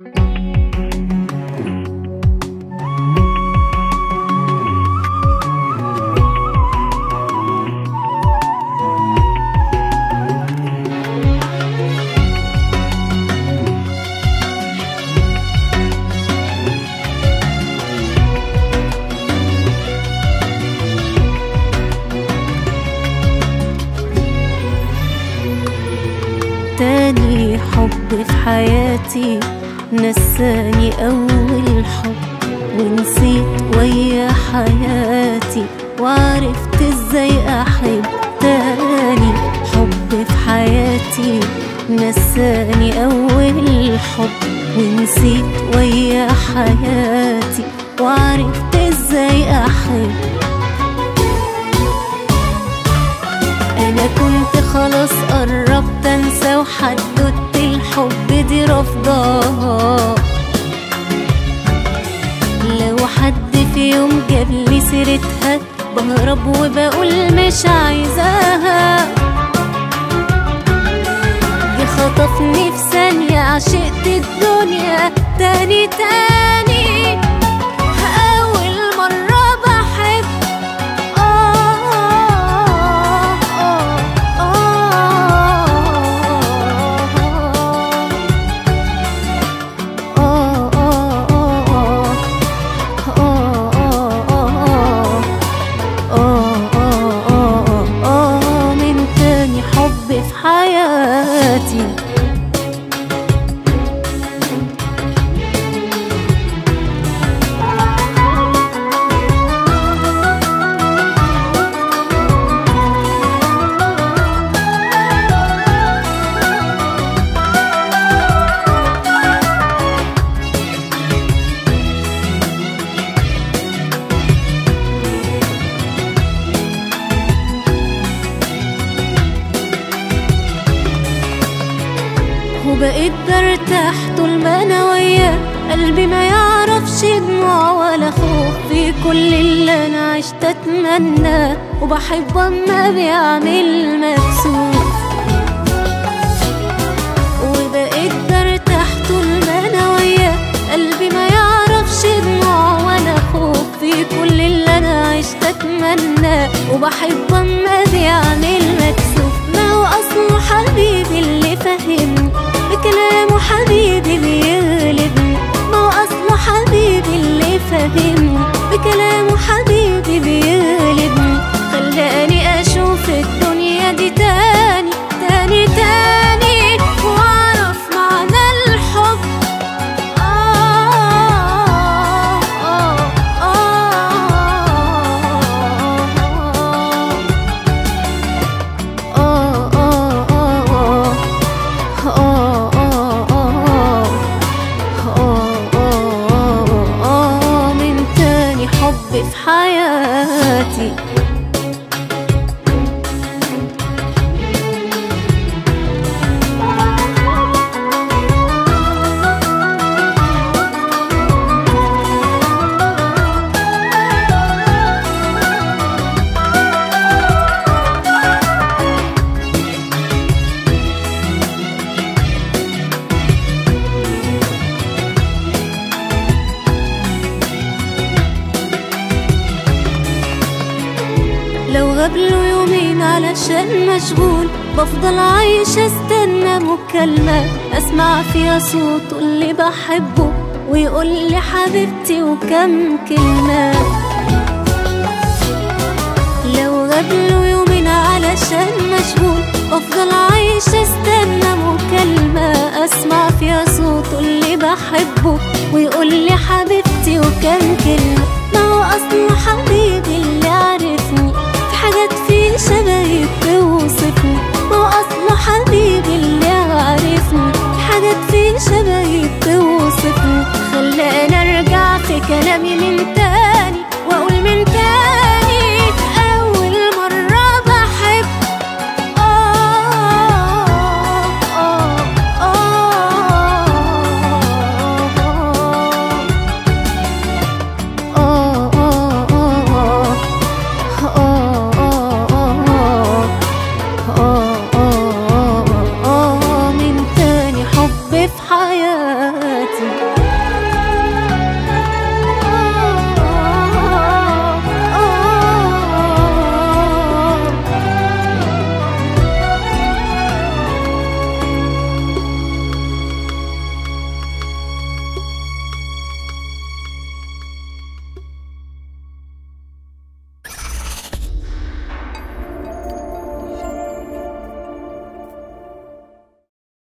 تاني حب في حياتي نساني أول حب، ونسيت ويا حياتي وعرفت ازاي أحب. تاني حب في حياتي نساني أول حب، ونسيت ويا حياتي وعرفت ازاي أحب. أنا كنت خلاص قربت أنسى وحددت الحب دي رفضاها. لو حد في يوم جابلي سيرتها بهرب وبقول مش عايزاها. جه خطفني في ثانية عشقت الدنيا تاني تاني. أول مرة بحب من تاني حب في حياتي. وبقيت برتاح طول ما انا وياه، قلبي ما يعرفش دموع ولا خوف في كل اللي انا عشت اتمناه. وبحب اما بيعمل مكسوف. وبقيت برتاح طول ما انا وياه، قلبي ما يعرفش دموع ولا خوف في كل اللي انا عشت اتمناه. وبحب اما بيعمل مكسوف. ما هو اصله حبيبي اللي فهمني بكلامه، حبيبي بيغلبني. ما هو اصله حبيبي اللي فهمني بكلامه، حبيبي بيغلبني. خلاني اشوف الدنيا دي تاني تاني تاني، واعرف معنى الحب. من تاني حب في حياتي. لو غابله يومين علشان مشغول، بفضل عايشة استنى مكالمة اسمع فيها صوته اللي بحبه، ويقول لي حبيبتي وكم كلمة. لو غابله يومين علشان مشغول، بفضل عايشة استنى مكالمة اسمع فيها صوته اللي بحبه، ويقول لي حبيبتي وكم كلمة. ما هو اصله حبيبتي